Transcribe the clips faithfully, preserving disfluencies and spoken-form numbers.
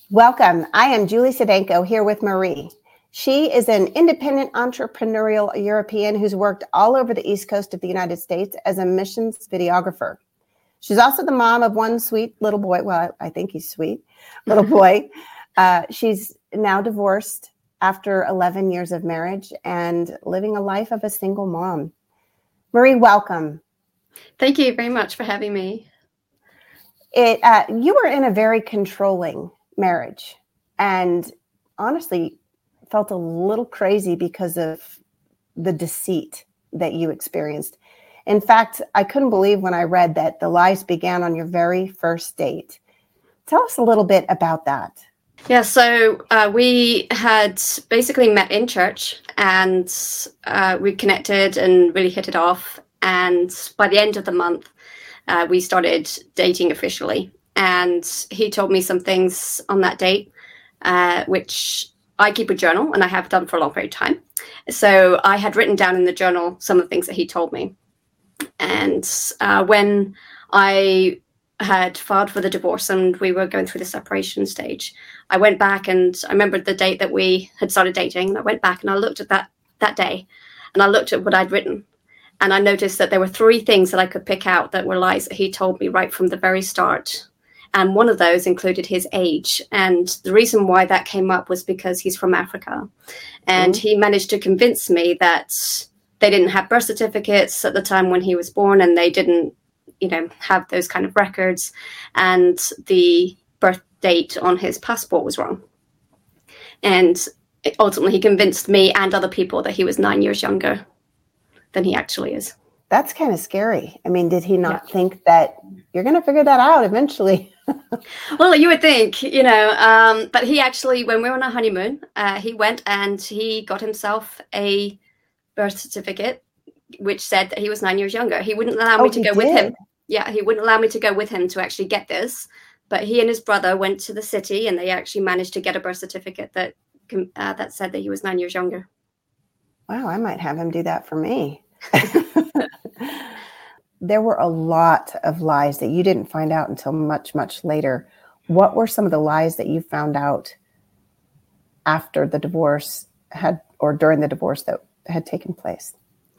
Welcome. I am Julie Sedenko here with Marie. She is an independent entrepreneurial European who's worked all over the East Coast of the United States as a missions videographer. She's also the mom of one sweet little boy. Well, I think he's sweet, little boy. Uh, she's now divorced after eleven years of marriage and living a life of a single mom. Marie, welcome. Thank you very much for having me. It uh, you were in a very controlling marriage and honestly felt a little crazy because of the deceit that you experienced. In fact, I couldn't believe when I read that the lies began on your very first date. Tell us a little bit about that. Yeah, so uh, we had basically met in church and uh, we connected and really hit it off. And by the end of the month, uh, we started dating officially. And he told me some things on that date, uh, which I keep a journal and I have done for a long period of time. So I had written down in the journal some of the things that he told me. And uh, when I had filed for the divorce and we were going through the separation stage, I went back and I remembered the date that we had started dating. And I went back and I looked at that that day and I looked at what I'd written. And I noticed that there were three things that I could pick out that were lies that he told me right from the very start. And one of those included his age. And the reason why that came up was because he's from Africa. And mm-hmm. he managed to convince me that they didn't have birth certificates at the time when he was born, and they didn't, you know, have those kind of records. And the birth date on his passport was wrong. And ultimately, he convinced me and other people that he was nine years younger than he actually is. That's kind of scary. I mean, did he not yeah. think that you're going to figure that out eventually? Well, you would think, you know, um, but he actually, when we were on our honeymoon, uh, he went and he got himself a birth certificate, which said that he was nine years younger. He wouldn't allow oh, me to go did. with him. Yeah, he wouldn't allow me to go with him to actually get this. But he and his brother went to the city and they actually managed to get a birth certificate that uh, that said that he was nine years younger. Wow, I might have him do that for me. There were a lot of lies that you didn't find out until much, much later. What were some of the lies that you found out after the divorce had, or during the divorce that had taken place?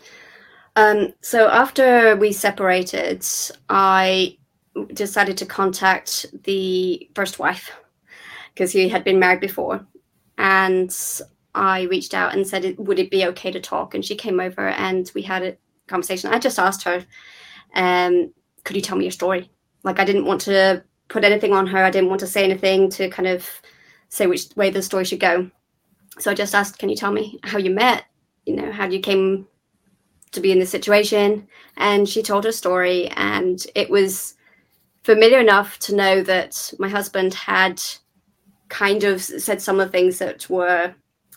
Um, so after we separated, I decided to contact the first wife because he had been married before. And I reached out and said, would it be okay to talk? And she came over and we had a conversation. I just asked her, um, could you tell me your story? Like, I didn't want to put anything on her. I didn't want to say anything to kind of say which way the story should go. So I just asked, can you tell me how you met? You know, how you came to be in this situation? And she told her story. And it was familiar enough to know that my husband had kind of said some of the things that were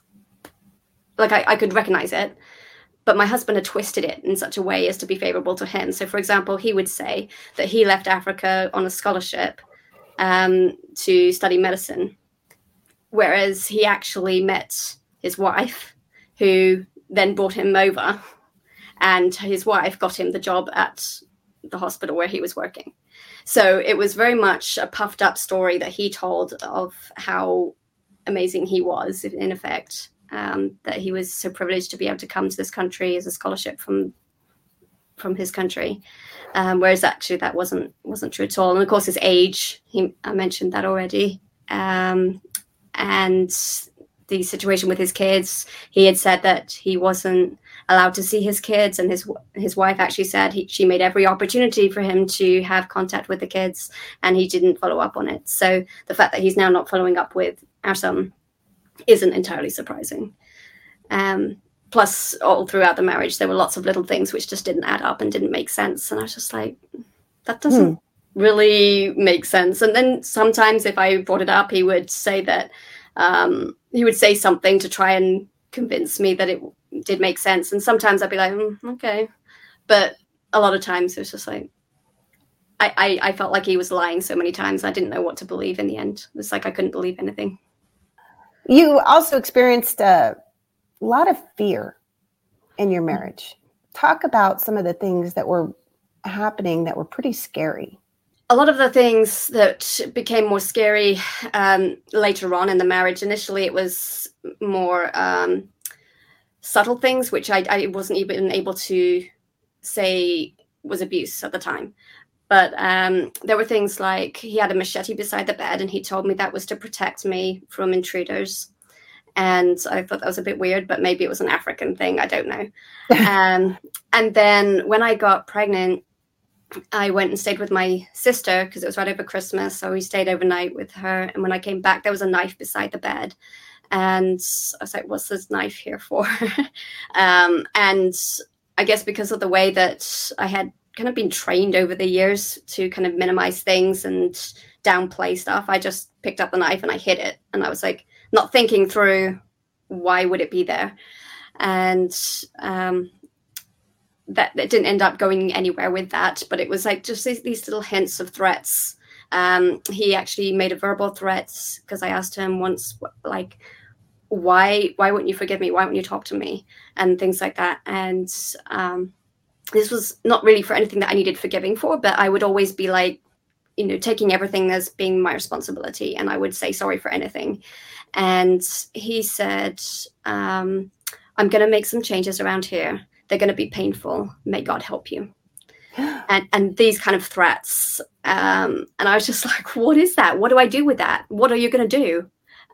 like I, I could recognize it, but my husband had twisted it in such a way as to be favorable to him. So, for example, he would say that he left Africa on a scholarship um, to study medicine, whereas he actually met his wife, who then brought him over, and his wife got him the job at the hospital where he was working. So it was very much a puffed up story that he told of how amazing he was, in effect. Um, that he was so privileged to be able to come to this country as a scholarship from from his country, um, whereas actually that wasn't wasn't true at all. And of course, his age, he, I mentioned that already, um, and the situation with his kids. He had said that he wasn't allowed to see his kids, and his his wife actually said he, she made every opportunity for him to have contact with the kids, and he didn't follow up on it. So the fact that he's now not following up with our son isn't entirely surprising. Um, plus, all throughout the marriage, there were lots of little things which just didn't add up and didn't make sense. And I was just like, that doesn't hmm. really make sense. And then sometimes if I brought it up, he would say that um, he would say something to try and convince me that it did make sense. And sometimes I'd be like, mm, okay. But a lot of times it was just like, I, I, I felt like he was lying so many times. I didn't know what to believe in the end. It was like I couldn't believe anything. You also experienced a lot of fear in your marriage. Talk about some of the things that were happening that were pretty scary. a lot of the things that became more scary um, later on in the marriage, initially it was more um, subtle things, which I, I wasn't even able to say was abuse at the time. But um, there were things like he had a machete beside the bed and he told me that was to protect me from intruders. And I thought that was a bit weird, but maybe it was an African thing. I don't know. um, and then when I got pregnant, I went and stayed with my sister because it was right over Christmas. So we stayed overnight with her. And when I came back, there was a knife beside the bed. And I was like, what's this knife here for? um, and I guess because of the way that I had kind of been trained over the years to kind of minimize things and downplay stuff, I just picked up the knife and I hid it. And I was like, not thinking through why would it be there. And um, that it didn't end up going anywhere with that, but it was like just these, these little hints of threats. Um, he actually made a verbal threat because I asked him once, like, why, why wouldn't you forgive me? Why wouldn't you talk to me? And things like that. And um, this was not really for anything that I needed forgiving for, but I would always be like, you know, taking everything as being my responsibility. And I would say sorry for anything. And he said, um, I'm going to make some changes around here. They're going to be painful. May God help you. And and these kind of threats. Um, and I was just like, what is that? What do I do with that? What are you going to do?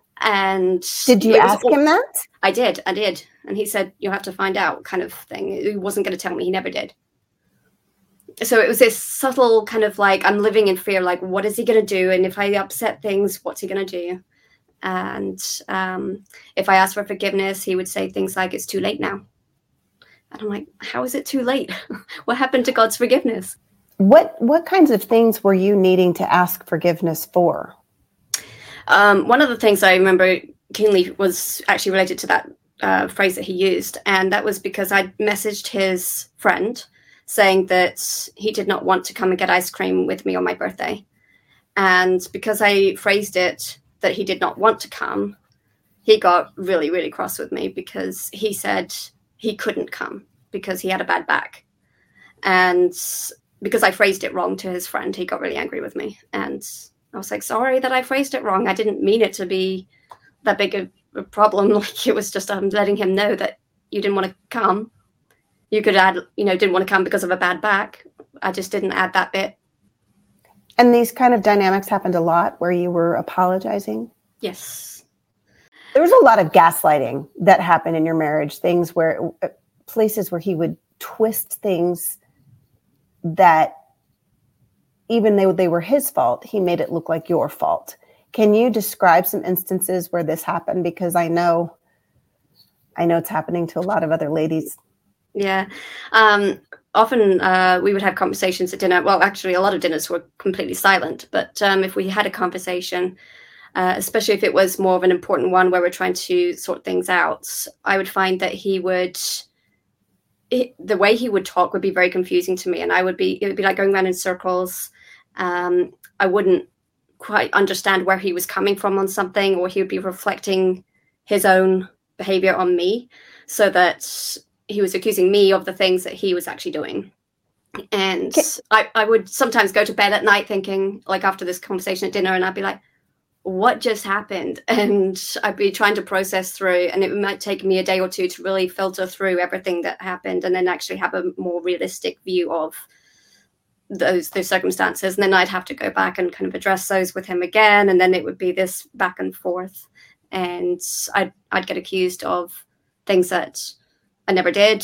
And did you ask him that? I did. I did. And he said, you'll have to find out, kind of thing. He wasn't going to tell me. He never did. So it was this subtle kind of like, I'm living in fear. Like, what is he going to do? And if I upset things, what's he going to do? And um, if I asked for forgiveness, he would say things like, it's too late now. And I'm like, how is it too late? What happened to God's forgiveness? What what kinds of things were you needing to ask forgiveness for? Um, one of the things I remember keenly was actually related to that uh, phrase that he used. And that was because I messaged his friend saying that he did not want to come and get ice cream with me on my birthday. And because I phrased it that he did not want to come, he got really, really cross with me because he said he couldn't come because he had a bad back. And because I phrased it wrong to his friend, he got really angry with me. And I was like, sorry that I phrased it wrong. I didn't mean it to be that big of a problem. Like, it was just um, letting him know that you didn't want to come. You could add, you know, didn't want to come because of a bad back. I just didn't add that bit. And these kind of dynamics happened a lot where you were apologizing? Yes. There was a lot of gaslighting that happened in your marriage, things where, places where he would twist things that even though they were his fault, he made it look like your fault. Can you describe some instances where this happened? Because I know, I know it's happening to a lot of other ladies. Yeah. Um, often uh, we would have conversations at dinner. Well, actually, a lot of dinners were completely silent. But um, if we had a conversation, uh, especially if it was more of an important one where we're trying to sort things out, I would find that he would, it, the way he would talk would be very confusing to me. And I would be, it would be like going around in circles. Um, I wouldn't quite understand where he was coming from on something, or he would be reflecting his own behavior on me, so that he was accusing me of the things that he was actually doing. And okay. I, I would sometimes go to bed at night thinking, like after this conversation at dinner, and I'd be like, what just happened? And I'd be trying to process through, and it might take me a day or two to really filter through everything that happened and then actually have a more realistic view of those those circumstances. And then I'd have to go back and kind of address those with him again. And then it would be this back and forth. And I'd, I'd get accused of things that I never did.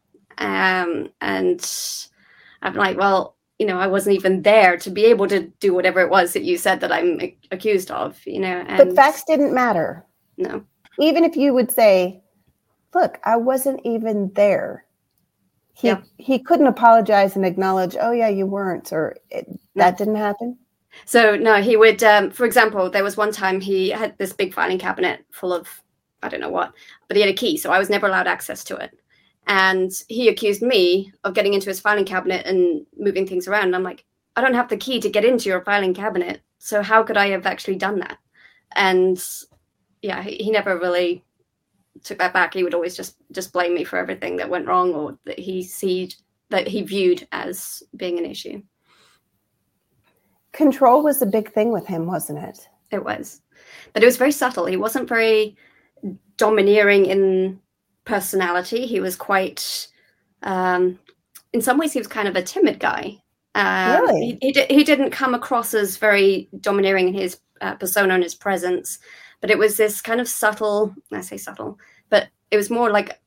Um, and I'm like, well, you know, I wasn't even there to be able to do whatever it was that you said that I'm accused of, you know. And but facts didn't matter. No. Even if you would say, look, I wasn't even there. He yeah. he couldn't apologize and acknowledge, oh, yeah, you weren't, or it, that didn't happen. So, no, he would, um, for example, there was one time he had this big filing cabinet full of, I don't know what, but he had a key. So I was never allowed access to it. And he accused me of getting into his filing cabinet and moving things around. And I'm like, I don't have the key to get into your filing cabinet. So how could I have actually done that? And yeah, he, he never really took that back. He would always just, just blame me for everything that went wrong, or that he see that he viewed as being an issue. Control was a big thing with him, wasn't it? It was. But it was very subtle. He wasn't very domineering in personality. He was quite, um, in some ways, he was kind of a timid guy. Um, really? He, he, he didn't come across as very domineering in his uh, persona and his presence, but it was this kind of subtle, I say subtle, but it was more like...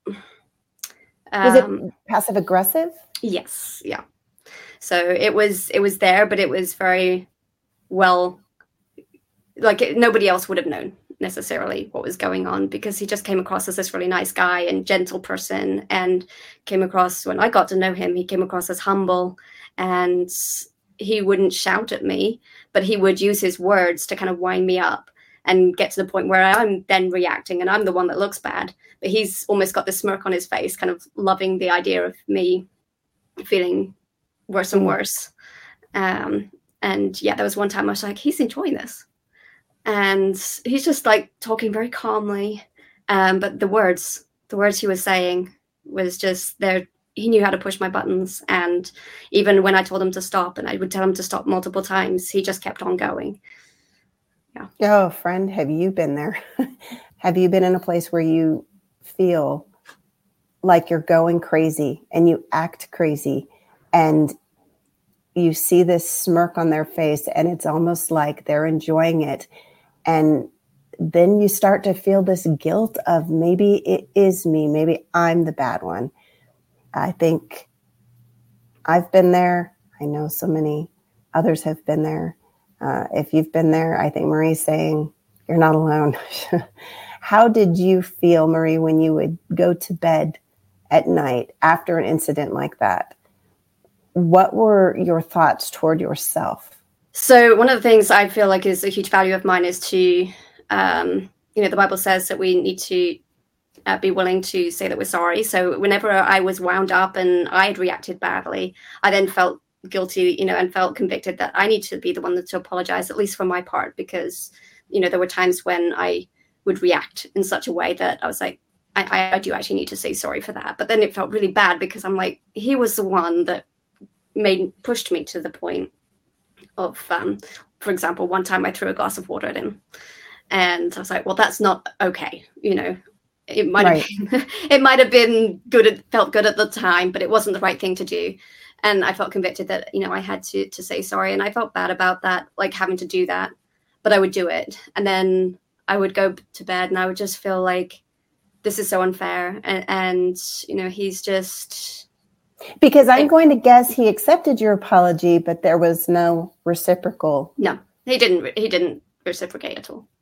Um, was it passive aggressive? Yes, yeah. So it was, it was there, but it was very well, like it, nobody else would have known necessarily what was going on, because he just came across as this really nice guy and gentle person, and came across, when I got to know him, he came across as humble, and he wouldn't shout at me, but he would use his words to kind of wind me up and get to the point where I'm then reacting and I'm the one that looks bad. But he's almost got this smirk on his face, kind of loving the idea of me feeling worse and worse. Um, and yeah, there was one time I was like, he's enjoying this. And he's just like talking very calmly. Um, but the words, the words he was saying was just there. He knew how to push my buttons. And even when I told him to stop, and I would tell him to stop multiple times, he just kept on going. Yeah. Oh, friend, have you been there? Have you been in a place where you feel like you're going crazy and you act crazy and you see this smirk on their face and it's almost like they're enjoying it? And then you start to feel this guilt of maybe it is me. Maybe I'm the bad one. I think I've been there. I know so many others have been there. Uh, if you've been there, I think Marie's saying you're not alone. How did you feel, Marie, when you would go to bed at night after an incident like that? What were your thoughts toward yourself? So one of the things I feel like is a huge value of mine is to, um, you know, the Bible says that we need to uh, be willing to say that we're sorry. So whenever I was wound up and I had reacted badly, I then felt guilty, you know, and felt convicted that I need to be the one to apologize, at least for my part, because, you know, there were times when I would react in such a way that I was like, I, I do actually need to say sorry for that. But then it felt really bad because I'm like, he was the one that made pushed me to the point of, um, for example, one time I threw a glass of water at him, and I was like, well, that's not okay, you know. It might right. have been, it might have been good, it felt good at the time, but it wasn't the right thing to do. And I felt convicted that, you know, I had to to say sorry. And I felt bad about that, like having to do that. But I would do it. And then I would go to bed and I would just feel like this is so unfair. And, and you know, he's just... Because I'm going to guess he accepted your apology, but there was no reciprocal. No, he didn't. He didn't reciprocate at all.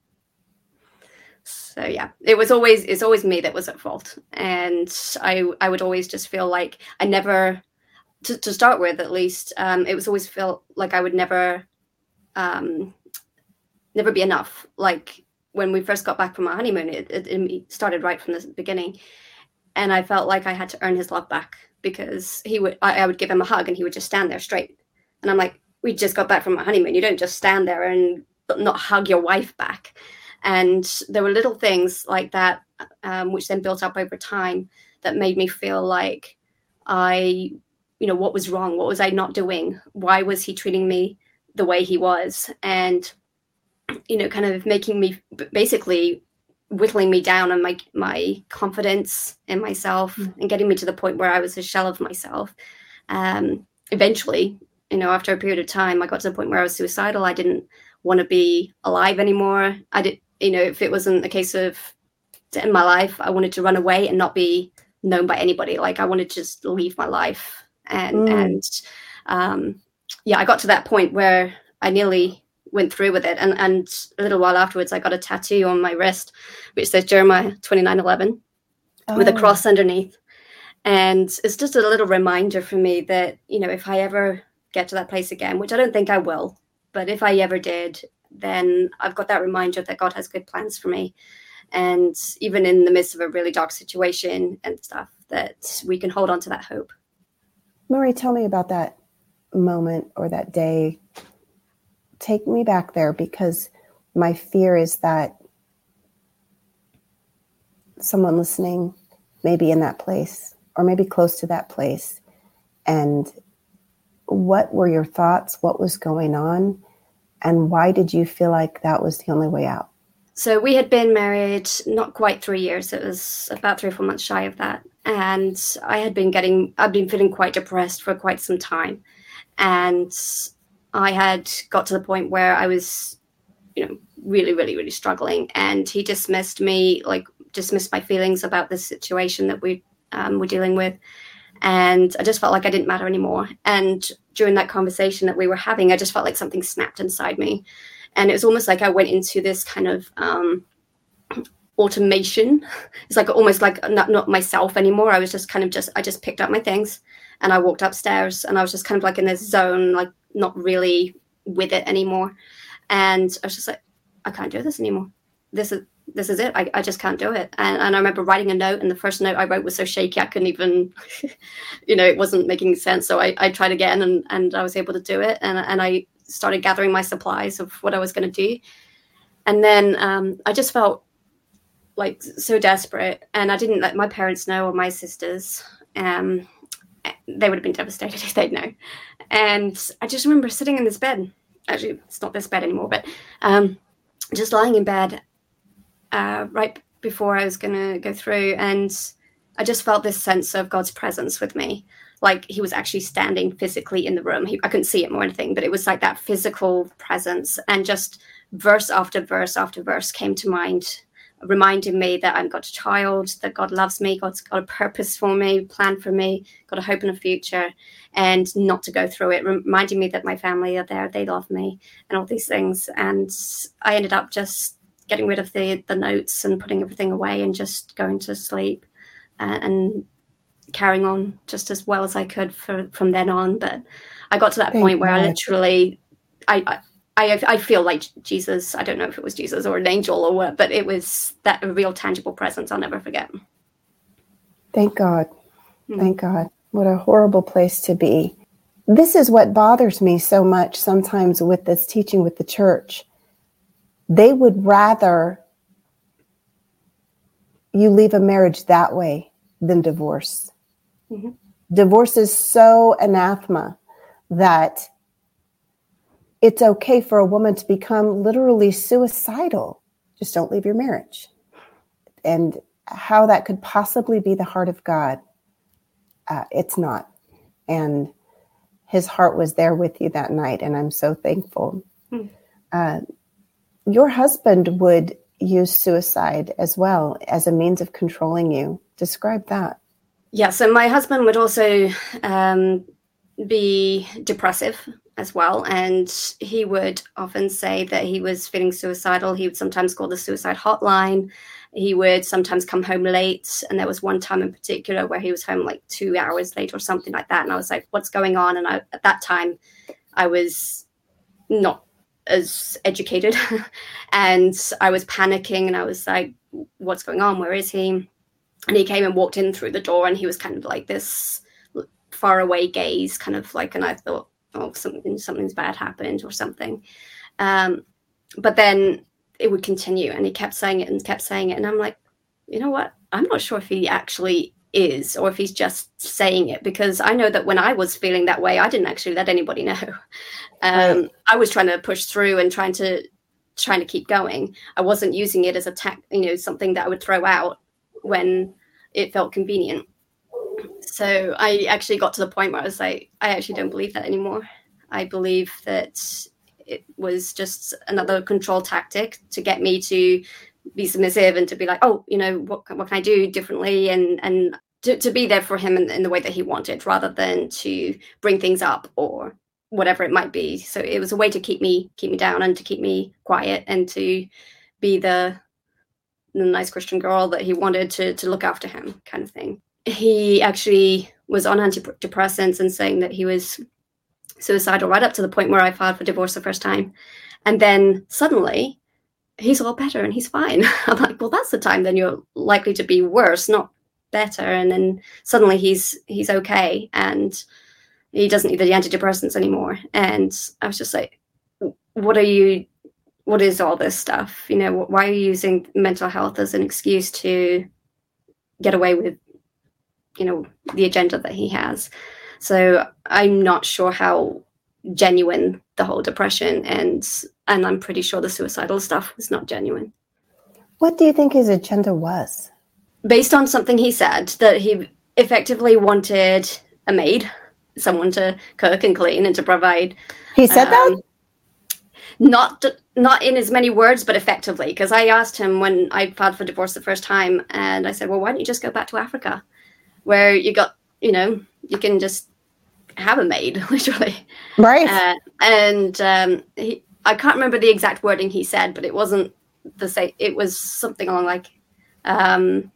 So yeah, it was always, it's always me that was at fault. And I, I would always just feel like I never... To, to start with, at least, um, it was always felt like I would never, um, never be enough. Like when we first got back from our honeymoon, it, it, it started right from the beginning, and I felt like I had to earn his love back, because he would, I, I would give him a hug, and he would just stand there straight, and I'm like, we just got back from our honeymoon. You don't just stand there and not hug your wife back. And there were little things like that, um, which then built up over time, that made me feel like I. You know, what was wrong? What was I not doing? Why was he treating me the way he was? And, you know, kind of making me, basically whittling me down on my my confidence in myself, mm-hmm. and getting me to the point where I was a shell of myself. Um, eventually, you know, after a period of time, I got to the point where I was suicidal. I didn't want to be alive anymore. I did, you know, if it wasn't a case of to end my life, I wanted to run away and not be known by anybody. Like I wanted to just leave my life. And, mm. and um, yeah, I got to that point where I nearly went through with it. And, and a little while afterwards, I got a tattoo on my wrist, which says Jeremiah twenty-nine eleven, oh. with a cross underneath. And it's just a little reminder for me that, you know, if I ever get to that place again, which I don't think I will, but if I ever did, then I've got that reminder that God has good plans for me. And even in the midst of a really dark situation and stuff, that we can hold on to that hope. Marie, tell me about that moment or that day. Take me back there, because my fear is that someone listening may be in that place or maybe close to that place. And what were your thoughts? What was going on? And why did you feel like that was the only way out? So we had been married not quite three years. It was about three or four months shy of that. And I had been getting, I'd been feeling quite depressed for quite some time. And I had got to the point where I was, you know, really, really, really struggling. And he dismissed me, like dismissed my feelings about this situation that we um, were dealing with. And I just felt like I didn't matter anymore. And during that conversation that we were having, I just felt like something snapped inside me. And it was almost like I went into this kind of um, automation. It's like almost like not, not myself anymore. I was just kind of just, I just picked up my things and I walked upstairs and I was just kind of like in this zone, like not really with it anymore. And I was just like, I can't do this anymore. This is, this is it. I, I just can't do it. And, and I remember writing a note, and the first note I wrote was so shaky I couldn't even, you know, it wasn't making sense. So I, I tried again, and, and I was able to do it. And, and I started gathering my supplies of what I was going to do. And then um, I just felt like so desperate, and I didn't let my parents know, or my sisters. Um, they would have been devastated if they'd know. And I just remember sitting in this bed. Actually, it's not this bed anymore, but um, just lying in bed uh, right before I was going to go through. And I just felt this sense of God's presence with me. Like he was actually standing physically in the room. He, I couldn't see him or anything, but it was like that physical presence. And just verse after verse after verse came to mind, reminding me that I'm God's child, that God loves me, God's got a purpose for me, plan for me, got a hope and a future, and not to go through it, reminding me that my family are there, they love me, and all these things. And I ended up just getting rid of the, the notes and putting everything away and just going to sleep and, and carrying on just as well as I could for, from then on. But I got to that Thank point where God. I literally, I, I I, I feel like Jesus. I don't know if it was Jesus or an angel or what, but it was that a real tangible presence I'll never forget. Thank God. Mm. Thank God. What a horrible place to be. This is what bothers me so much sometimes with this teaching with the church. They would rather you leave a marriage that way than divorce. Mm-hmm. Divorce is so anathema that it's okay for a woman to become literally suicidal. Just don't leave your marriage. And how that could possibly be the heart of God, uh, it's not. And his heart was there with you that night, and I'm so thankful. Mm. Uh, your husband would use suicide as well as a means of controlling you. Describe that. Yeah, so my husband would also um, be depressive as well. And he would often say that he was feeling suicidal. He would sometimes call the suicide hotline. He would sometimes come home late. And there was one time in particular where he was home like two hours late or something like that. And I was like, what's going on? And I, at that time, I was not as educated and I was panicking, and I was like, what's going on? Where is he? And he came and walked in through the door, and he was kind of like this far away gaze, kind of like, and I thought, oh, something, something's bad happened or something. Um, but then it would continue, and he kept saying it and kept saying it. And I'm like, you know what? I'm not sure if he actually is, or if he's just saying it, because I know that when I was feeling that way, I didn't actually let anybody know. Um, right. I was trying to push through and trying to, trying to keep going. I wasn't using it as a tac, you know, something that I would throw out when it felt convenient. So I actually got to the point where I was like, I actually don't believe that anymore. I believe that it was just another control tactic to get me to be submissive and to be like, oh, you know, what, what can I do differently? And, and to, to be there for him in, in the way that he wanted, rather than to bring things up or whatever it might be. So it was a way to keep me, keep me down and to keep me quiet and to be the, the nice Christian girl that he wanted to, to look after him, kind of thing. He actually was on antidepressants and saying that he was suicidal right up to the point where I filed for divorce the first time. And then suddenly he's all better and he's fine. I'm like, well, that's the time then you're likely to be worse, not better. And then suddenly he's he's okay and he doesn't need the antidepressants anymore. And I was just like, what are you, what is all this stuff? You know, why are you using mental health as an excuse to get away with, you know, the agenda that he has? So I'm not sure how genuine, the whole depression, and and I'm pretty sure the suicidal stuff was not genuine. What do you think his agenda was? Based on something he said, that he effectively wanted a maid, someone to cook and clean and to provide. He said um, that? Not not in as many words, but effectively. Because I asked him when I filed for divorce the first time, and I said, well, why don't you just go back to Africa, where you got, you know, you can just have a maid, literally. Right. Uh, and um, he, I can't remember the exact wording he said, but it wasn't the same. It was something along like, um,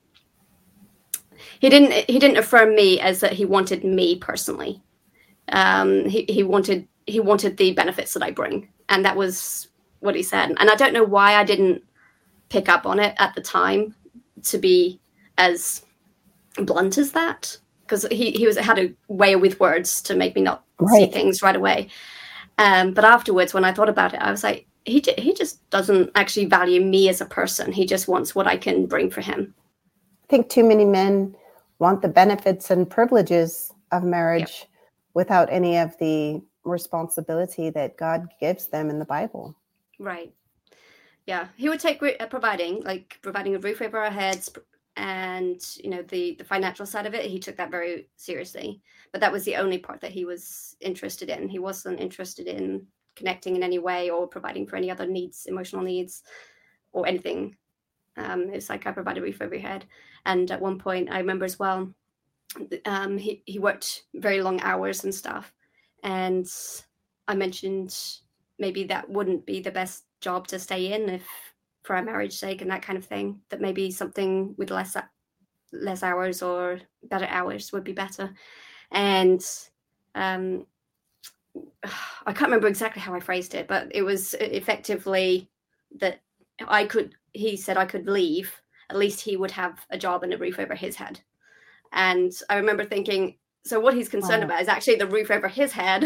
he didn't he didn't affirm me as that he wanted me personally. Um, he he wanted he wanted the benefits that I bring, and that was what he said. And I don't know why I didn't pick up on it at the time to be as blunt as that, because he he was had a way with words to make me not right. see things right away. Um, but afterwards, when I thought about it, I was like, he he just doesn't actually value me as a person. He just wants what I can bring for him. I think too many men want the benefits and privileges of marriage yep. without any of the responsibility that God gives them in the Bible. Right. Yeah. He would take uh, providing, like providing a roof over our heads and, you know, the, the financial side of it. He took that very seriously. But that was the only part that he was interested in. He wasn't interested in connecting in any way or providing for any other needs, emotional needs or anything. Um, it's like I provide a roof over your head. And at one point, I remember as well, um, he, he worked very long hours and stuff. And I mentioned maybe that wouldn't be the best job to stay in if for our marriage sake and that kind of thing, that maybe something with less less hours or better hours would be better. And um, I can't remember exactly how I phrased it, but it was effectively that I could, he said I could leave, at least he would have a job and a roof over his head. And I remember thinking, so what he's concerned wow. about is actually the roof over his head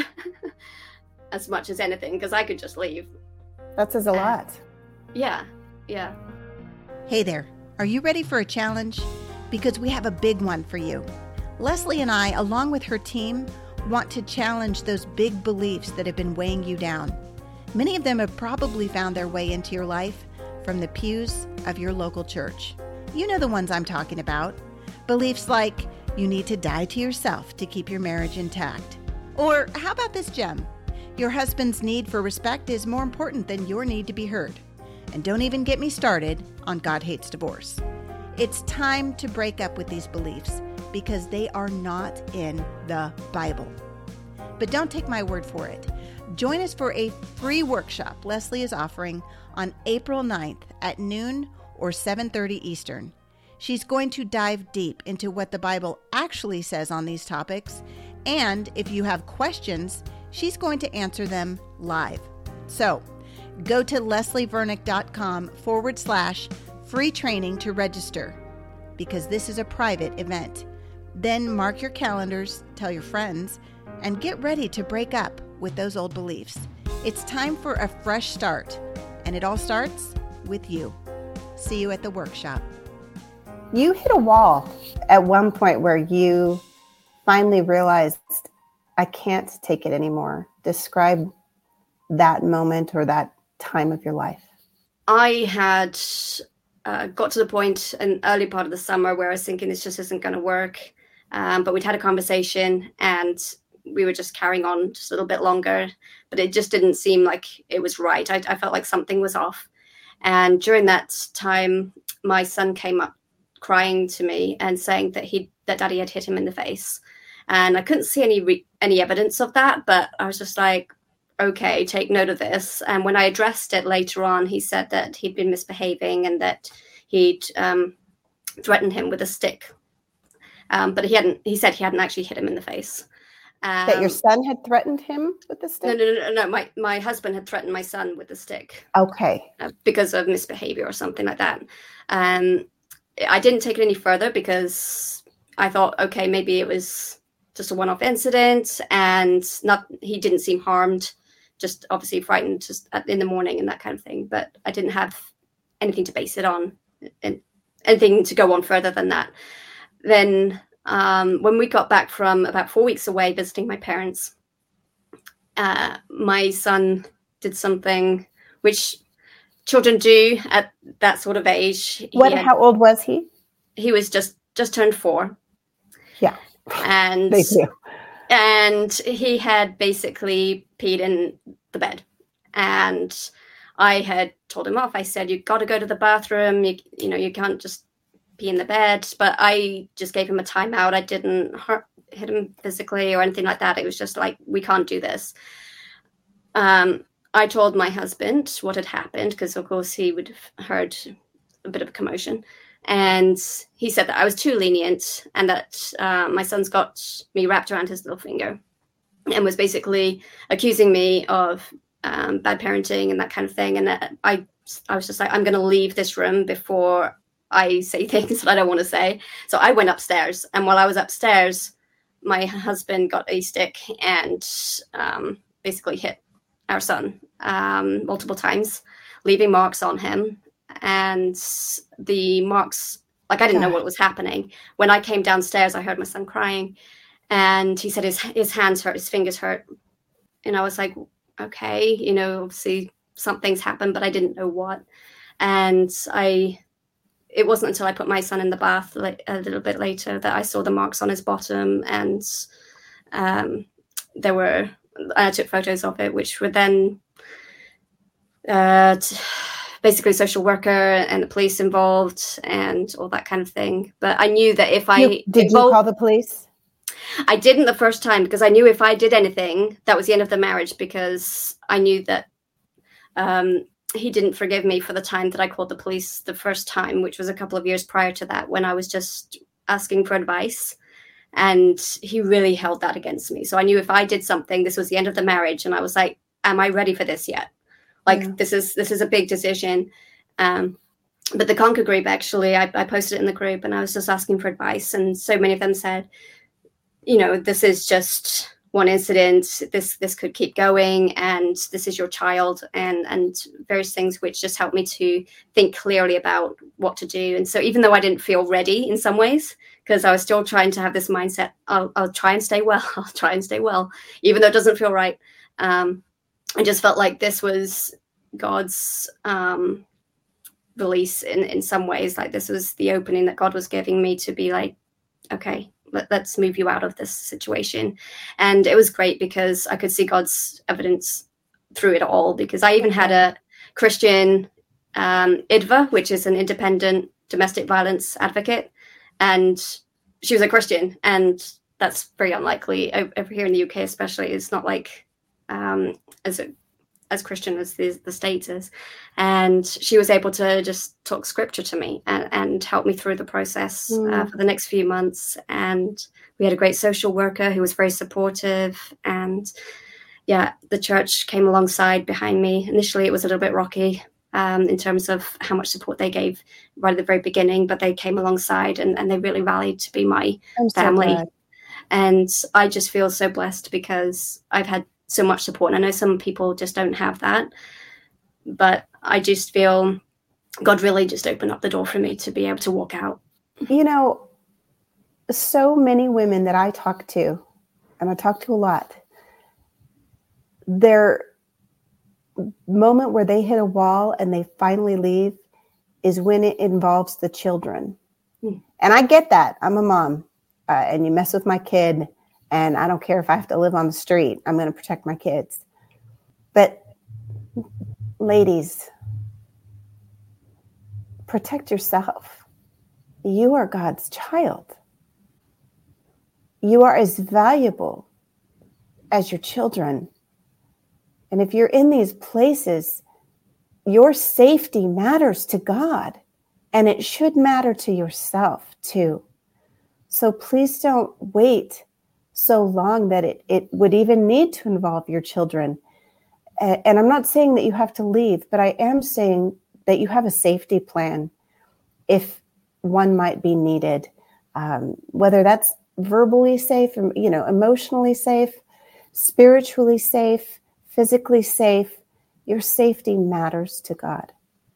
as much as anything, because I could just leave. That says a and, lot. Yeah, yeah. Hey there, are you ready for a challenge? Because we have a big one for you. Leslie and I, along with her team, want to challenge those big beliefs that have been weighing you down. Many of them have probably found their way into your life from the pews of your local church. You know the ones I'm talking about. Beliefs like you need to die to yourself to keep your marriage intact. Or how about this gem? Your husband's need for respect is more important than your need to be heard. And don't even get me started on God hates divorce. It's time to break up with these beliefs because they are not in the Bible. But don't take my word for it. Join us for a free workshop Leslie is offering on April ninth at noon or seven thirty Eastern. She's going to dive deep into what the Bible actually says on these topics, and if you have questions, she's going to answer them live. So go to leslievernick.com forward slash free training to register, because this is a private event. Then mark your calendars, tell your friends, and get ready to break up with those old beliefs. It's time for a fresh start, and it all starts with you. See you at the workshop. You hit a wall at one point where you finally realized, I can't take it anymore. Describe that moment or that time of your life. I had uh, got to the point in early part of the summer where I was thinking this just isn't going to work. Um, but we'd had a conversation and we were just carrying on just a little bit longer, but it just didn't seem like it was right. I, I felt like something was off. And during that time, my son came up crying to me and saying that he that daddy had hit him in the face. And I couldn't see any re- any evidence of that, but I was just like, okay, take note of this. And when I addressed it later on, he said that he'd been misbehaving and that he'd um, threatened him with a stick. Um, but he hadn't. He said he hadn't actually hit him in the face. Um, that your son had threatened him with the stick? No, no, no, no. My my husband had threatened my son with the stick. Okay. Uh, because of misbehavior or something like that. Um, I didn't take it any further because I thought, okay, maybe it was just a one-off incident, and not he didn't seem harmed. Just obviously frightened just in the morning and that kind of thing. But I didn't have anything to base it on, and anything to go on further than that. Then um, when we got back from about four weeks away visiting my parents, uh, my son did something which children do at that sort of age. What? Had, how old was he? He was just just turned four. Yeah, and they do. And he had basically peed in the bed, and I had told him off. I said, "You've got to go to the bathroom. You you know you can't just pee in the bed." But I just gave him a timeout. I didn't hurt, hit him physically or anything like that. It was just like, we can't do this. Um, I told my husband what had happened, because of course he would have heard a bit of a commotion. And he said that I was too lenient, and that uh, my son's got me wrapped around his little finger, and was basically accusing me of um, bad parenting and that kind of thing. And that I, I was just like, I'm going to leave this room before I say things that I don't want to say. So I went upstairs, and while I was upstairs, my husband got a stick and um, basically hit our son um, multiple times, leaving marks on him. And the marks, like, I didn't know what was happening. When I came downstairs, I heard my son crying, and he said his his hands hurt, his fingers hurt. And I was like, okay, you know, obviously something's happened, but I didn't know what. And I, it wasn't until I put my son in the bath like, a little bit later that I saw the marks on his bottom. And um, there were, I took photos of it, which were then uh, t- basically social worker and the police involved and all that kind of thing. But I knew that if I you, did involved, you call the police? I didn't the first time, because I knew if I did anything, that was the end of the marriage, because I knew that um, he didn't forgive me for the time that I called the police the first time, which was a couple of years prior to that, when I was just asking for advice. And he really held that against me. So I knew if I did something, this was the end of the marriage. And I was like, am I ready for this yet? Like, yeah. this is this is a big decision. Um, but the Conquer group, actually, I, I posted it in the group, and I was just asking for advice. And so many of them said, you know, this is just one incident. This this could keep going, and this is your child, and and various things, which just helped me to think clearly about what to do. And so even though I didn't feel ready in some ways, because I was still trying to have this mindset, I'll, I'll try and stay well. I'll try and stay well, even though it doesn't feel right. Um, I just felt like this was God's um, release in, in some ways. Like, this was the opening that God was giving me to be like, okay, let, let's move you out of this situation. And it was great because I could see God's evidence through it all, because I even had a Christian um, I D V A, which is an independent domestic violence advocate. And she was a Christian, and that's very unlikely over here in the U K, especially. It's not like um, as a, as Christian as the, the States is. And she was able to just talk scripture to me and, and help me through the process mm. uh, for the next few months. And we had a great social worker who was very supportive. And yeah, the church came alongside behind me. Initially, it was a little bit rocky um, in terms of how much support they gave right at the very beginning, but they came alongside and, and they really rallied to be my I'm family. So and I just feel so blessed because I've had so much support. And I know some people just don't have that, but I just feel God really just opened up the door for me to be able to walk out. You know, so many women that I talk to, and I talk to a lot, their moment where they hit a wall and they finally leave is when it involves the children. Mm. And I get that. I'm a mom, uh, and you mess with my kid, and I don't care if I have to live on the street. I'm going to protect my kids. But ladies, protect yourself. You are God's child. You are as valuable as your children. And if you're in these places, your safety matters to God, and it should matter to yourself too. So please don't wait so long that it, it would even need to involve your children. And I'm not saying that you have to leave, but I am saying that you have a safety plan if one might be needed, um, whether that's verbally safe, you know, emotionally safe, spiritually safe, physically safe. Your safety matters to God.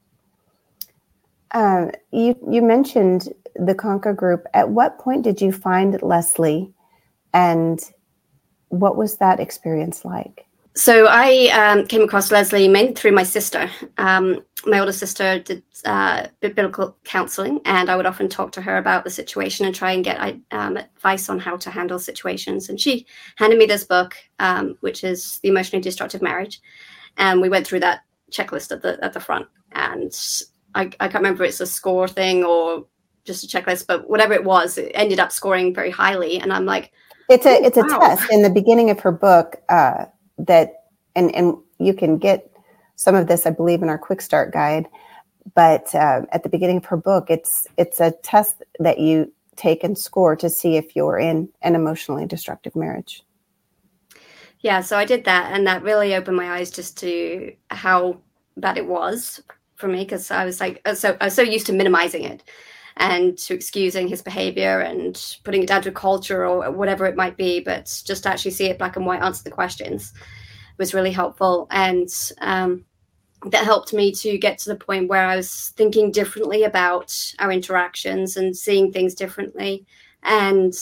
Um, you, you mentioned the Conquer group. At what point did you find Leslie, and what was that experience like? So I um, came across Leslie mainly through my sister. Um, my older sister did uh, biblical counseling, and I would often talk to her about the situation and try and get um, advice on how to handle situations. And she handed me this book, um, which is The Emotionally Destructive Marriage. And we went through that checklist at the at the front. And I, I can't remember if it's a score thing or just a checklist, but whatever it was, it ended up scoring very highly. And I'm like, it's a it's a wow. test in the beginning of her book. Uh, that and and you can get some of this, I believe, in our quick start guide, but uh, at the beginning of her book, it's it's a test that you take and score to see if you're in an emotionally destructive marriage. Yeah, so I did that, and that really opened my eyes just to how bad it was for me, because I was like so I was so used to minimizing it and to excusing his behavior and putting it down to culture or whatever it might be, but just to actually see it black and white, answer the questions was really helpful. And um, that helped me to get to the point where I was thinking differently about our interactions and seeing things differently. And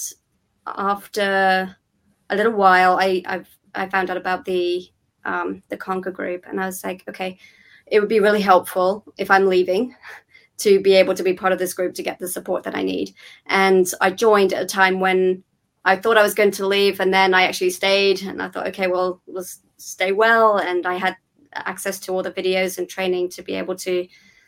after a little while, I I've, I found out about the um, the Conquer group, and I was like, okay, it would be really helpful if I'm leaving to be able to be part of this group to get the support that I need. And I joined at a time when I thought I was going to leave, and then I actually stayed, and I thought, okay, well, let's stay well. And I had access to all the videos and training to be able to,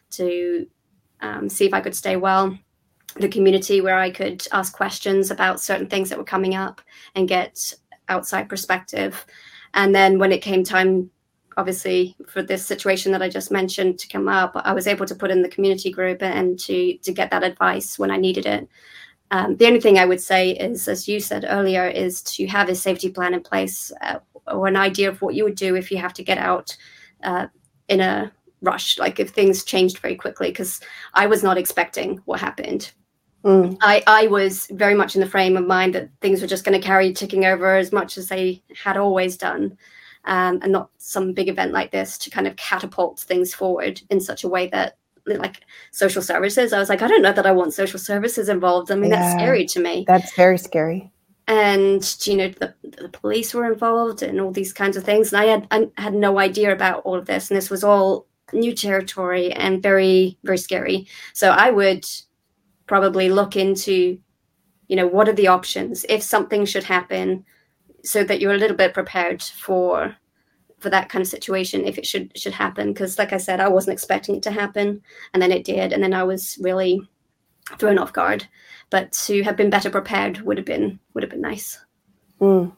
to um, see if I could stay well. The community where I could ask questions about certain things that were coming up and get outside perspective. And then when it came time, obviously, for this situation that I just mentioned to come up, I was able to put in the community group and to to get that advice when I needed it. Um, the only thing I would say is, as you said earlier, is to have a safety plan in place uh, or an idea of what you would do if you have to get out uh, in a rush, like if things changed very quickly, because I was not expecting what happened. Mm. I, I was very much in the frame of mind that things were just going to carry ticking over as much as they had always done. Um, and not some big event like this to kind of catapult things forward in such a way that, like social services, I was like, I don't know that I want social services involved. I mean, yeah, that's scary to me. That's very scary. And, you know, the, the police were involved and all these kinds of things. And I had I had no idea about all of this. And this was all new territory and very, very scary. So I would probably look into, you know, what are the options if something should happen, so that you're a little bit prepared for for that kind of situation if it should should happen. Because like I said, I wasn't expecting it to happen, and then it did, and then I was really thrown off guard. But to have been better prepared would have been would have been nice. Mm.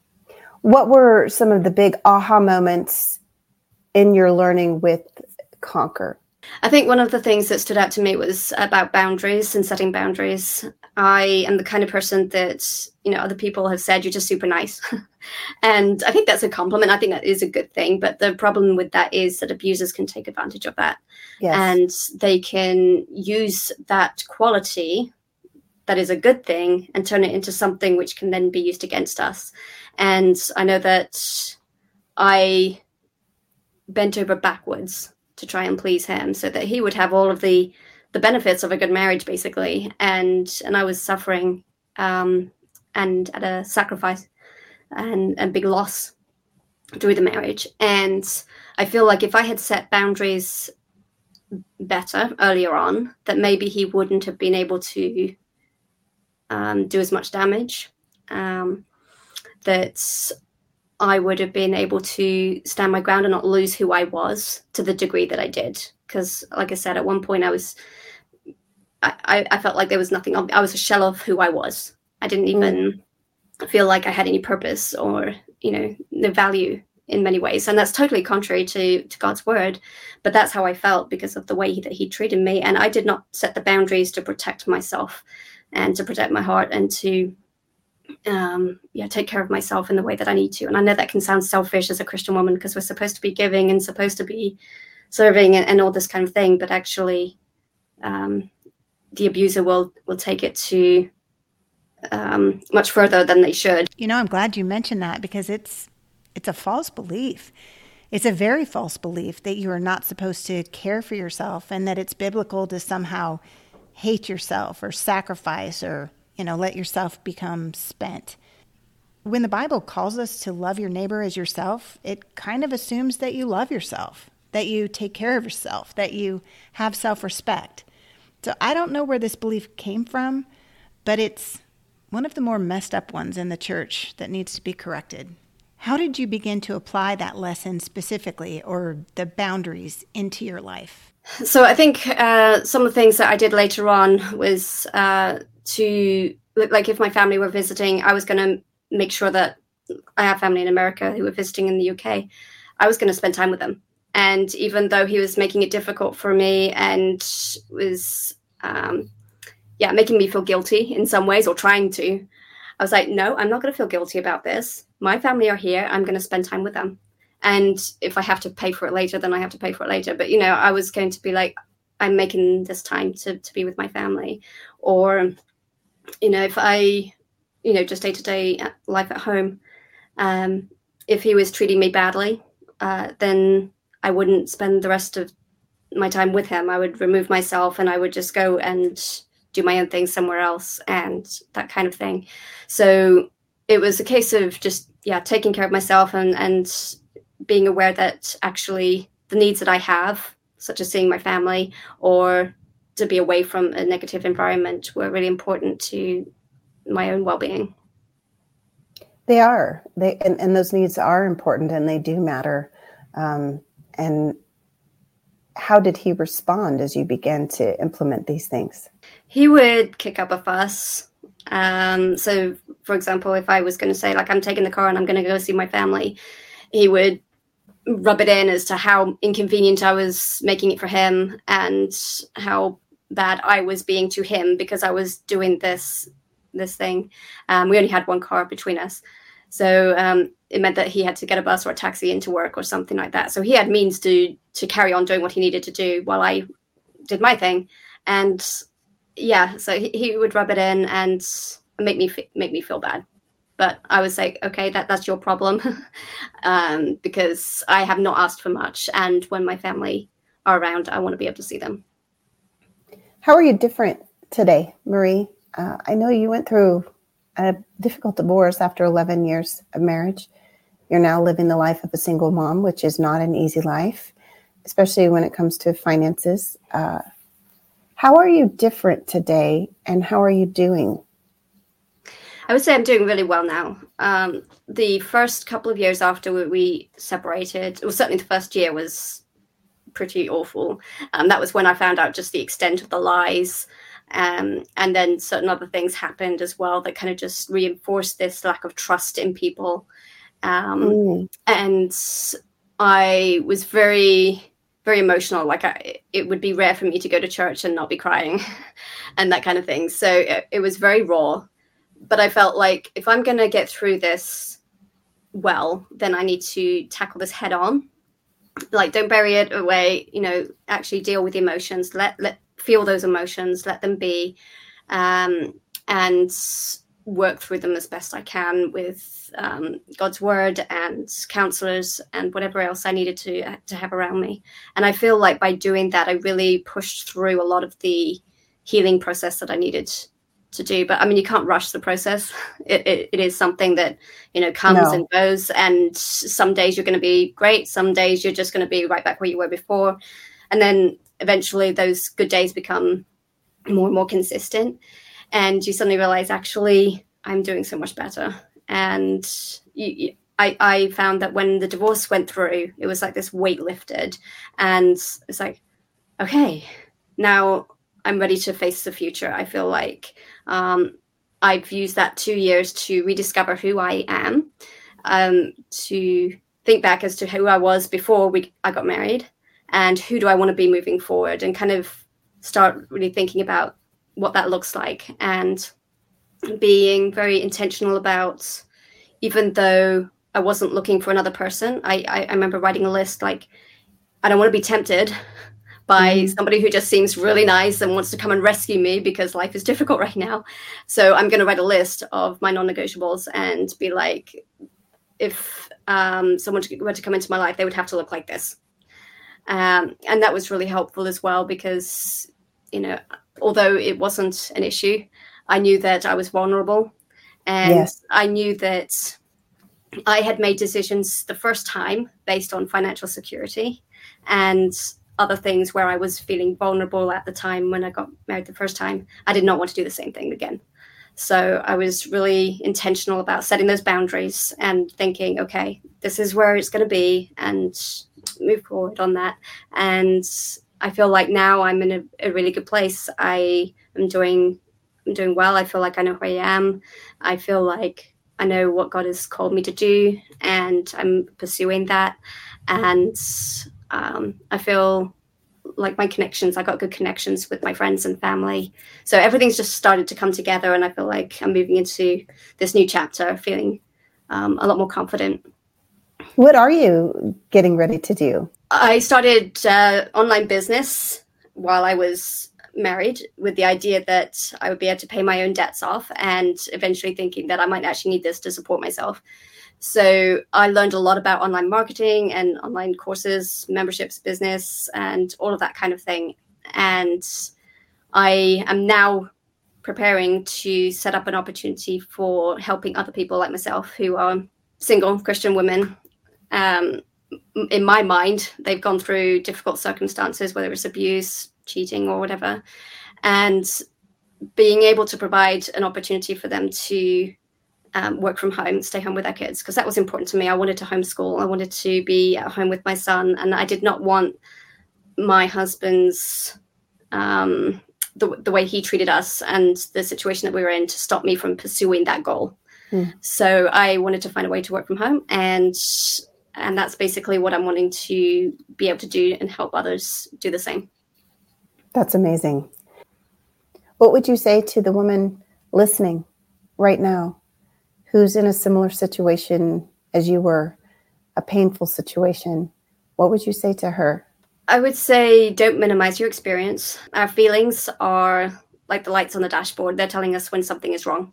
What were some of the big aha moments in your learning with Conquer? I think one of the things that stood out to me was about boundaries and setting boundaries. I am the kind of person that, you know, other people have said, you're just super nice. And I think that's a compliment. I think that is a good thing. But the problem with that is that abusers can take advantage of that. Yes. And they can use that quality that is a good thing and turn it into something which can then be used against us. And I know that I bent over backwards to try and please him so that he would have all of the the benefits of a good marriage, basically. And and I was suffering um, and at a sacrifice and a big loss through the marriage. And I feel like if I had set boundaries better earlier on, that maybe he wouldn't have been able to um, do as much damage, um, that I would have been able to stand my ground and not lose who I was to the degree that I did. Because, like I said, at one point I was, I, I felt like there was nothing. I was a shell of who I was. I didn't even mm. feel like I had any purpose or, you know, the value in many ways. And that's totally contrary to, to God's word. But that's how I felt because of the way that he treated me. And I did not set the boundaries to protect myself and to protect my heart and to um yeah take care of myself in the way that I need to. And I know that can sound selfish as a Christian woman, because we're supposed to be giving and supposed to be serving and, and all this kind of thing, but actually um the abuser will will take it to um much further than they should. You know, I'm glad you mentioned that, because it's it's a false belief. It's a very false belief that you are not supposed to care for yourself, and that it's biblical to somehow hate yourself or sacrifice or, you know, let yourself become spent. when the Bible calls us to love your neighbor as yourself, it kind of assumes that you love yourself, that you take care of yourself, that you have self-respect. So I don't know where this belief came from, but it's one of the more messed up ones in the church that needs to be corrected. How did you begin to apply that lesson specifically, or the boundaries, into your life? So I think uh, some of the things that I did later on was uh, to, like if my family were visiting, I was going to make sure that I have family in America who were visiting in the U K. I was going to spend time with them. And even though he was making it difficult for me and was, um, yeah, making me feel guilty in some ways, or trying to, I was like, no, I'm not going to feel guilty about this. My family are here. I'm going to spend time with them. And if I have to pay for it later, then I have to pay for it later. But, you know, I was going to be like, I'm making this time to, to be with my family. Or, you know, if I, you know, just day-to-day life at home, um, if he was treating me badly, uh, then I wouldn't spend the rest of my time with him. I would remove myself and I would just go and do my own thing somewhere else and that kind of thing. So it was a case of just, yeah, taking care of myself and, and being aware that actually the needs that I have, such as seeing my family or to be away from a negative environment, were really important to my own well-being. They are. They and, and those needs are important and they do matter. Um, and how did he respond as you began to implement these things? He would kick up a fuss. Um, so, for example, if I was going to say, like, I'm taking the car and I'm going to go see my family, he would rub it in as to how inconvenient I was making it for him and how bad I was being to him because I was doing this this thing. Um, we only had one car between us. So um, it meant that he had to get a bus or a taxi into work or something like that. So he had means to to carry on doing what he needed to do while I did my thing. And yeah, so he, he would rub it in and make me make me feel bad. But I was like, okay, that, that's your problem um, because I have not asked for much. And when my family are around, I want to be able to see them. How are you different today, Marie? Uh, I know you went through a difficult divorce after eleven years of marriage. You're now living the life of a single mom, which is not an easy life, especially when it comes to finances. Uh, how are you different today, and how are you doing? I would say I'm doing really well now. Um, the first couple of years after we separated, well, certainly the first year was pretty awful. Um, that was when I found out just the extent of the lies. Um, and then certain other things happened as well that kind of just reinforced this lack of trust in people. Um, mm. And I was very, very emotional. Like I, it would be rare for me to go to church and not be crying and that kind of thing. So it, it was very raw. But I felt like if I'm going to get through this well, then I need to tackle this head on. Like, don't bury it away, you know, actually deal with the emotions. Let, let, feel those emotions, let them be, um, and work through them as best I can with um, God's word and counselors and whatever else I needed to to have around me. And I feel like by doing that, I really pushed through a lot of the healing process that I needed to do. But I mean, you can't rush the process. It it, it is something that, you know, comes no. and goes. And some days you're going to be great. Some days you're just going to be right back where you were before. And then eventually those good days become more and more consistent. And you suddenly realize, actually, I'm doing so much better. And you, you, I, I found that when the divorce went through, it was like this weight lifted. And it's like, okay, now I'm ready to face the future. I feel like um, I've used that two years to rediscover who I am, um, to think back as to who I was before we I got married, and who do I want to be moving forward, and kind of start really thinking about what that looks like, and being very intentional about, even though I wasn't looking for another person, I, I, I remember writing a list like, I don't want to be tempted by mm. somebody who just seems really nice and wants to come and rescue me because life is difficult right now. So I'm going to write a list of my non-negotiables and be like, if um, someone were to come into my life, they would have to look like this. Um, and that was really helpful as well because, you know, although it wasn't an issue, I knew that I was vulnerable And Yes. I knew that I had made decisions the first time based on financial security and other things where I was feeling vulnerable at the time when I got married the first time. I did not want to do the same thing again. So I was really intentional about setting those boundaries and thinking, okay, this is where it's going to be, and move forward on that. And I feel like now I'm in a, a really good place. I am doing, I'm doing well. I feel like I know who I am. I feel like I know what God has called me to do, and I'm pursuing that. And um, I feel like my connections, I got good connections with my friends and family. So everything's just started to come together, and I feel like I'm moving into this new chapter feeling um, a lot more confident. What are you getting ready to do? I started uh, online business while I was married, with the idea that I would be able to pay my own debts off, and eventually thinking that I might actually need this to support myself. So I learned a lot about online marketing and online courses, memberships, business, and all of that kind of thing. And I am now preparing to set up an opportunity for helping other people like myself who are single Christian women. Um, in my mind, they've gone through difficult circumstances, whether it's abuse, cheating, or whatever, and being able to provide an opportunity for them to um, work from home, stay home with their kids, because that was important to me. I wanted to homeschool. I wanted to be at home with my son, and I did not want my husband's um, the the way he treated us and the situation that we were in to stop me from pursuing that goal. Mm. So I wanted to find a way to work from home, and and that's basically what I'm wanting to be able to do, and help others do the same. That's amazing. What would you say to the woman listening right now who's in a similar situation as you were, a painful situation? What would you say to her? I would say don't minimize your experience. Our feelings are like the lights on the dashboard. They're telling us when something is wrong.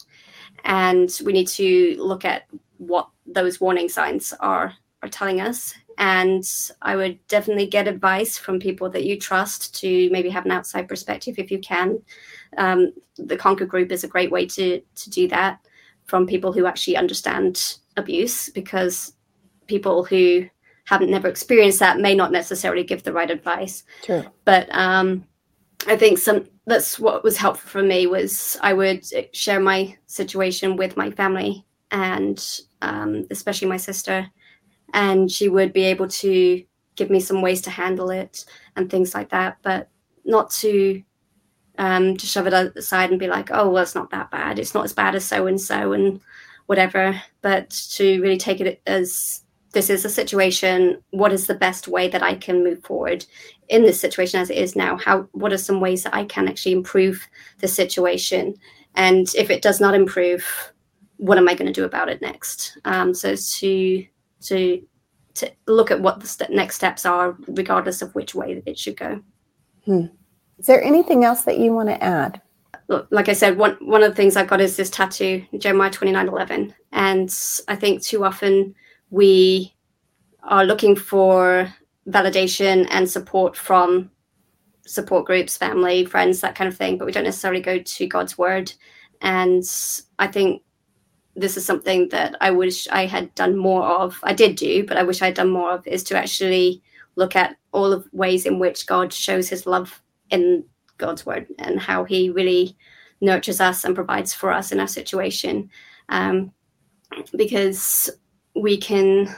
And we need to look at what those warning signs are, are telling us. And I would definitely get advice from people that you trust, to maybe have an outside perspective if you can. Um, the Conquer group is a great way to, to do that, from people who actually understand abuse, because people who haven't never experienced that may not necessarily give the right advice. True. But um, I think some that's what was helpful for me, was I would share my situation with my family, and um, especially my sister, and she would be able to give me some ways to handle it and things like that, but not to um, to shove it aside and be like, oh, well, it's not that bad. It's not as bad as so-and-so and whatever, but to really take it as, this is a situation. What is the best way that I can move forward in this situation as it is now? How, what are some ways that I can actually improve the situation? And if it does not improve, what am I going to do about it next? Um, so to, to, to look at what the st- next steps are, regardless of which way it should go. Hmm. Is there anything else that you want to add? Look, like I said, one, one of the things I've got is this tattoo, Jeremiah twenty-nine eleven. And I think too often we are looking for validation and support from support groups, family, friends, that kind of thing, but we don't necessarily go to God's word. And I think this is something that I wish I had done more of. I did do, but I wish I'd done more of, is to actually look at all of ways in which God shows his love in God's word, and how he really nurtures us and provides for us in our situation. Um, because we can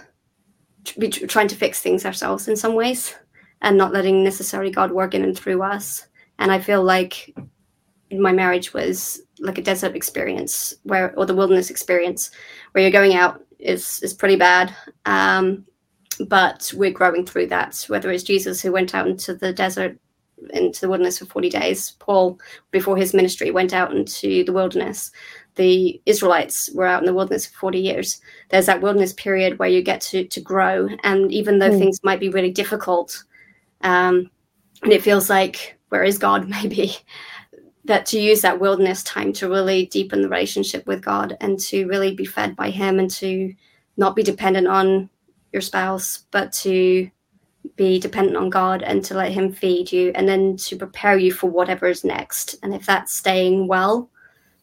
be trying to fix things ourselves in some ways, and not letting necessarily God work in and through us. And I feel like my marriage was like a desert experience, where, or the wilderness experience, where you're going out is is pretty bad. Um, but we're growing through that, whether it's Jesus, who went out into the desert, into the wilderness for forty days. Paul, before his ministry, went out into the wilderness. The Israelites were out in the wilderness for forty years. There's that wilderness period where you get to, to grow. And even though mm. things might be really difficult, um, and it feels like, where is God, maybe, that to use that wilderness time to really deepen the relationship with God, and to really be fed by him, and to not be dependent on your spouse, but to be dependent on God, and to let him feed you, and then to prepare you for whatever is next. And if that's staying well,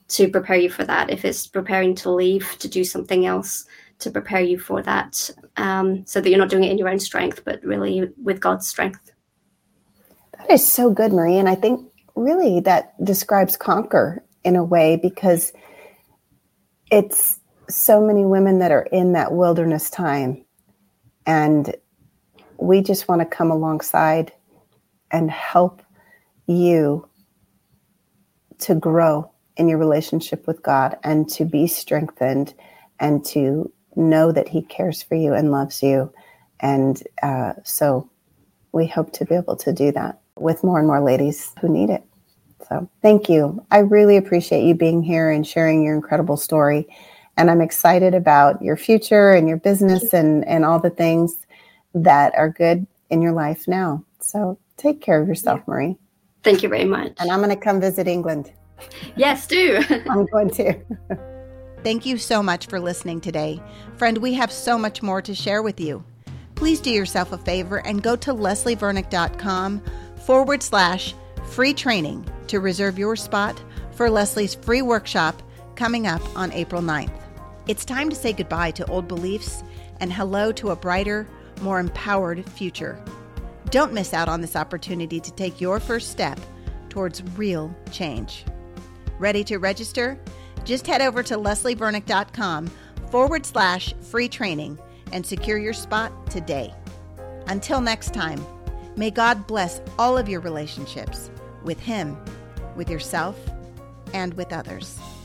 to prepare you for that. If it's preparing to leave to do something else, to prepare you for that, um, so that you're not doing it in your own strength, but really with God's strength. That is so good, Marie. And I think really that describes Conquer in a way, because it's so many women that are in that wilderness time. And we just want to come alongside and help you to grow in your relationship with God and to be strengthened and to know that he cares for you and loves you. And uh, so we hope to be able to do that with more and more ladies who need it. So thank you. I really appreciate you being here and sharing your incredible story. And I'm excited about your future and your business and, and all the things that are good in your life now. So take care of yourself, Marie. Thank you very much. And I'm going to come visit England. Yes, do. I'm going to. Thank you so much for listening today. Friend, we have so much more to share with you. Please do yourself a favor and go to leslievernick.com forward slash free training to reserve your spot for Leslie's free workshop coming up on April ninth. It's time to say goodbye to old beliefs and hello to a brighter, more empowered future. Don't miss out on this opportunity to take your first step towards real change. Ready to register? Just head over to leslievernick.com forward slash free training and secure your spot today. Until next time, may God bless all of your relationships with him, with yourself, and with others.